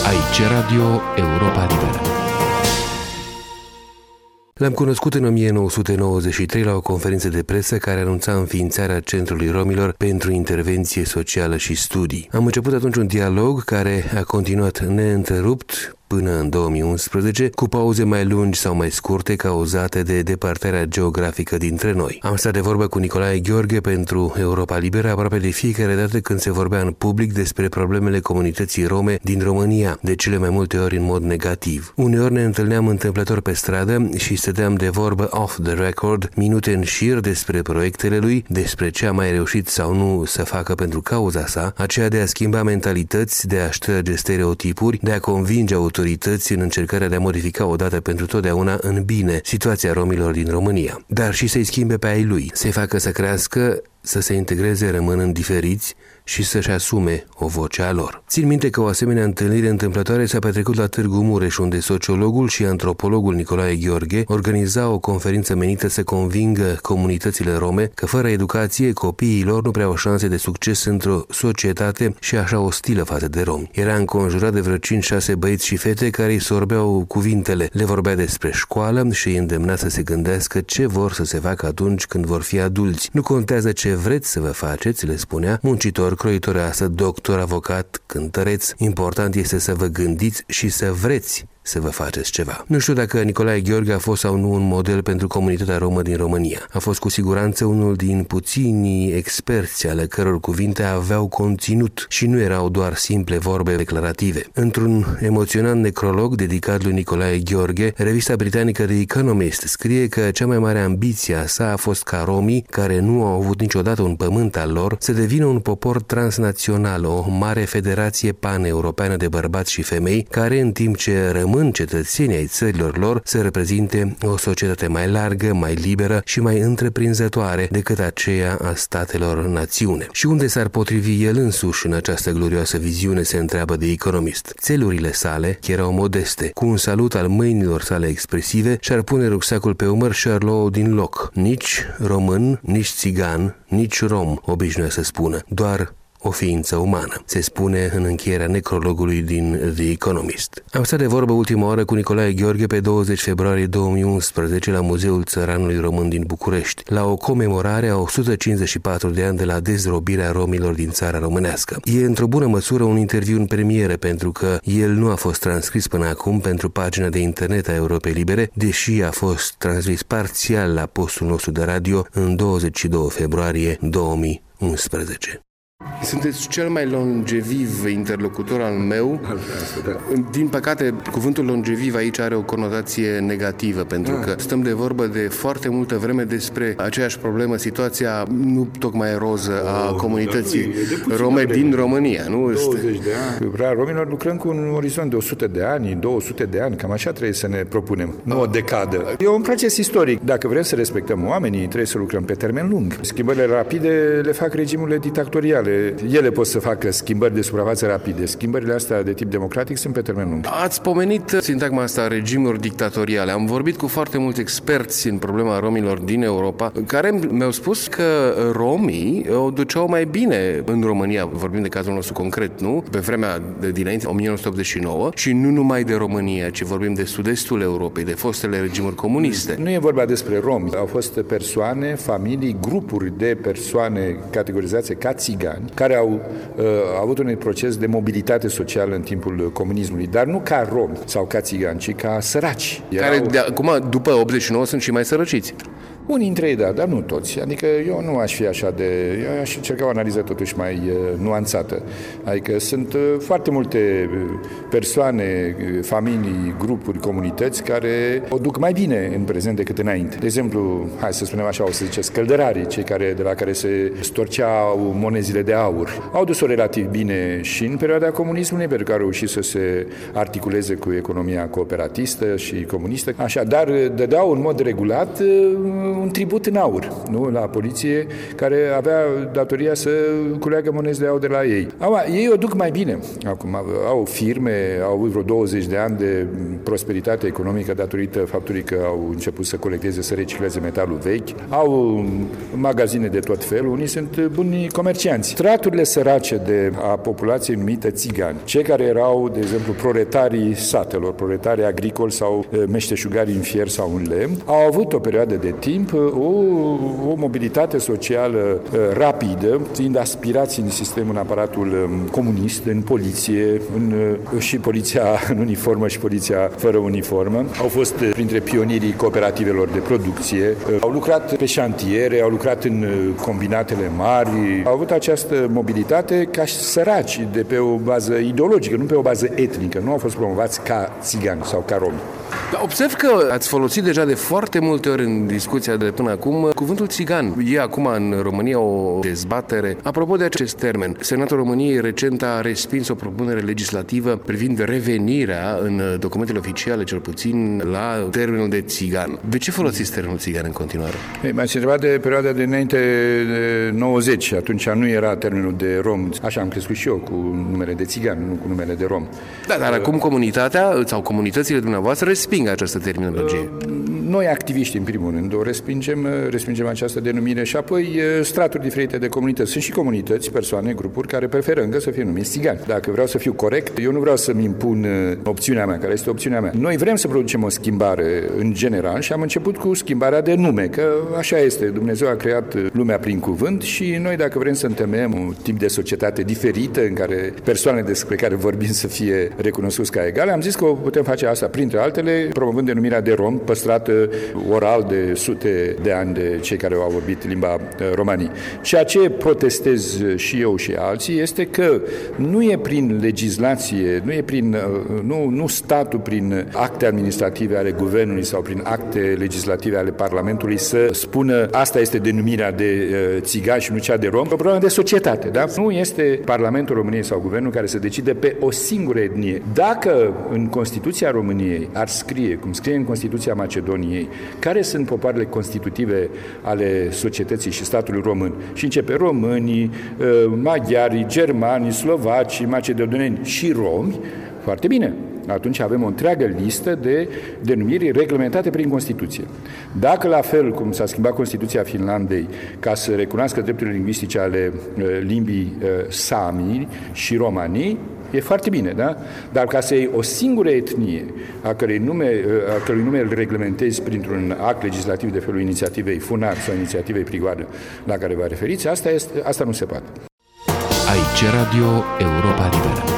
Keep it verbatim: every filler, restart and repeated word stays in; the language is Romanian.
Aici Radio Europa Liberă. L-am cunoscut în o mie nouă sute nouăzeci și trei la o conferință de presă care anunța înființarea Centrului Romilor pentru Intervenție Socială și Studii. Am început atunci un dialog care a continuat neîntrerupt până în două mii unsprezece, cu pauze mai lungi sau mai scurte cauzate de depărtarea geografică dintre noi. Am stat de vorbă cu Nicolae Gheorghe pentru Europa Liberă aproape de fiecare dată când se vorbea în public despre problemele comunității rome din România, de cele mai multe ori în mod negativ. Uneori ne întâlneam întâmplător pe stradă și stăteam de vorbă off the record, minute în șir despre proiectele lui, despre ce a mai reușit sau nu să facă pentru cauza sa, aceea de a schimba mentalități, de a șterge stereotipuri, de a convinge autorități în încercarea de a modifica odată pentru totdeauna în bine situația romilor din România, dar și să-i schimbe pe ai lui, să-i facă să crească, să se integreze rămânând diferiți și să-și asume o voce a lor. Țin minte că o asemenea întâlnire întâmplătoare s-a petrecut la Târgu Mureș, unde sociologul și antropologul Nicolae Gheorghe organiza o conferință menită să convingă comunitățile rome că fără educație copiii lor nu prea au șanse de succes într-o societate și așa ostilă față de romi. Era înconjurat de vreo cinci șase băieți și fete care îi sorbeau cuvintele, le vorbea despre școală și îi îndemna să se gândească ce vor să se facă atunci când vor fi adulți. Nu contează ce vreți să vă faceți, le spunea, muncitor, croitoreasă, doctor, avocat, cântăreț, important este să vă gândiți și să vreți să vă faceți ceva. Nu știu dacă Nicolae Gheorghe a fost sau nu un model pentru comunitatea romă din România. A fost cu siguranță unul din puținii experți ale căror cuvinte aveau conținut și nu erau doar simple vorbe declarative. Într-un emoționant necrolog dedicat lui Nicolae Gheorghe, revista britanică The Economist scrie că cea mai mare ambiție a sa a fost ca romii, care nu au avut niciodată un pământ al lor, să devină un popor transnațional, o mare federație paneuropeană de bărbați și femei, care în timp ce rămân în cetățenii ai țărilor lor să reprezinte o societate mai largă, mai liberă și mai întreprinzătoare decât aceea a statelor națiune. Și unde s-ar potrivi el însuși în această glorioasă viziune, se întreabă de Economist. Țelurile sale erau modeste. Cu un salut al mâinilor sale expresive și-ar pune rucsacul pe umăr și ar lua din loc. Nici român, nici țigan, nici rom, obișnuia să spună, doar o ființă umană, se spune în încheierea necrologului din The Economist. Am stat de vorbă ultima oară cu Nicolae Gheorghe pe douăzeci februarie două mii unsprezece la Muzeul Țăranului Român din București, la o comemorare a o sută cincizeci și patru de ani de la dezrobirea romilor din țara românească. E într-o bună măsură un interviu în premieră, pentru că el nu a fost transcris până acum pentru pagina de internet a Europei Libere, deși a fost transmis parțial la postul nostru de radio în douăzeci și doi februarie două mii unsprezece. Sunteți cel mai longeviv interlocutor al meu. Din păcate, cuvântul longeviv aici are o conotație negativă, pentru că stăm de vorbă de foarte multă vreme despre aceeași problemă, situația nu tocmai roză a comunității rome din România, nu? douăzeci de ani. Vrea romilor lucrăm cu un orizont de o sută de ani, două sute de ani, cam așa trebuie să ne propunem, nu o decadă. E un proces istoric. Dacă vrem să respectăm oamenii, trebuie să lucrăm pe termen lung. Schimbările rapide le fac regimurile dictatoriale. Ele pot să facă schimbări de suprafață rapide. Schimbările astea de tip democratic sunt pe termen lung. Ați pomenit sintagma asta, regimuri dictatoriale. Am vorbit cu foarte mulți experți în problema romilor din Europa, care mi-au spus că romii o duceau mai bine în România, vorbim de cazul nostru concret, nu? Pe vremea de dinainte, o mie nouă sute optzeci și nouă, și nu numai de România, ci vorbim de sud-estul Europei, de fostele regimuri comuniste. Nu e vorba despre romi. Au fost persoane, familii, grupuri de persoane categorizați ca țigani, care au uh, avut un proces de mobilitate socială în timpul comunismului, dar nu ca romi sau ca țigani, ci ca săraci. Care Erau... de acum, după optzeci și nouă, sunt și mai sărăciți. Unii dintre ei, da, dar nu toți. Adică eu nu aș fi așa de... Eu aș încerca o analiză totuși mai uh, nuanțată. Adică sunt uh, foarte multe persoane, familii, grupuri, comunități care o duc mai bine în prezent decât înainte. De exemplu, hai să spunem așa, o să zice, scăldărarii, cei care, de la care se storceau monezile de aur, au dus-o relativ bine și în perioada comunismului, pentru că au reușit să se articuleze cu economia cooperatistă și comunistă. Așa, dar dădeau în mod regulat un tribut în aur, nu? La poliție, care avea datoria să culeagă monezi de aur de la ei. Acum, ei o duc mai bine. Acum, au firme, au avut vreo douăzeci de ani de prosperitate economică datorită faptului că au început să colecteze, să recicleze metalul vechi, au magazine de tot felul, unii sunt buni comercianți. Straturile sărace de a populației numită țigani, cei care erau, de exemplu, proletarii satelor, proletarii agricoli sau meșteșugari în fier sau în lemn, au avut o perioadă de timp o, o mobilitate socială rapidă, fiind aspirați în sistemul, în aparatul comunist, în poliție, în, și poliția în uniformă și poliția fără uniformă. Au fost printre pionierii cooperativelor de producție, au lucrat pe șantiere, au lucrat în combinatele mari, au avut această mobilitate ca săraci, de pe o bază ideologică, nu pe o bază etnică, nu au fost promovați ca țigani sau ca romi. Observ că ați folosit deja de foarte multe ori în discuția de până acum cuvântul țigan. E acum în România o dezbatere. Apropo de acest termen, Senatul României recent a respins o propunere legislativă privind revenirea în documentele oficiale, cel puțin, la termenul de țigan. De ce folosiți termenul țigan în continuare? Ei, m-ați întrebat de perioada de înainte de nouăzeci. Atunci nu era termenul de rom. Așa am crescut și eu, cu numele de țigan, nu cu numele de rom. Da, dar acum comunitatea sau comunitățile dumneavoastră resping această terminologie. Noi, activiști, în primul rând, o respingem, respingem această denumire și apoi straturi diferite de comunități. Sunt și comunități, persoane, grupuri care preferă încă să fie numiți țigani. Dacă vreau să fiu corect, eu nu vreau să-mi impun opțiunea mea, care este opțiunea mea. Noi vrem să producem o schimbare în general și am început cu schimbarea de nume, că așa este. Dumnezeu a creat lumea prin cuvânt și noi, dacă vrem să întemeiem un tip de societate diferită, în care persoanele despre care vorbim să fie recunoscuți ca egale, am zis că o putem face asta, printre altele, promovând denumirea de rom, păstrată oral de sute de ani de cei care au vorbit limba romanii. Ceea ce protestez și eu și alții este că nu e prin legislație, nu e prin, nu, nu statul prin acte administrative ale guvernului sau prin acte legislative ale Parlamentului să spună asta este denumirea de țigan și nu cea de rom, o problemă de societate, da? Nu este Parlamentul României sau guvernul care să decide pe o singură etnie. Dacă în Constituția României ar scrie, cum scrie în Constituția Macedoniei, care sunt popoarele constitutive ale societății și statului român, și începe românii, maghiarii, germanii, slovacii, macedoneni și romi, foarte bine. Atunci avem o întreagă listă de denumiri reglementate prin Constituție. Dacă la fel cum s-a schimbat Constituția Finlandei ca să recunoască drepturile lingvistice ale limbii sami și romanii, e foarte bine, da? Dar ca să iei o singură etnie a cărei nume, a cărui nume îl reglementezi printr-un act legislativ de felul inițiativei FUNAR sau inițiativei Prigoadă la care vă referiți, asta, este, asta nu se poate. Aici Radio Europa Liberă.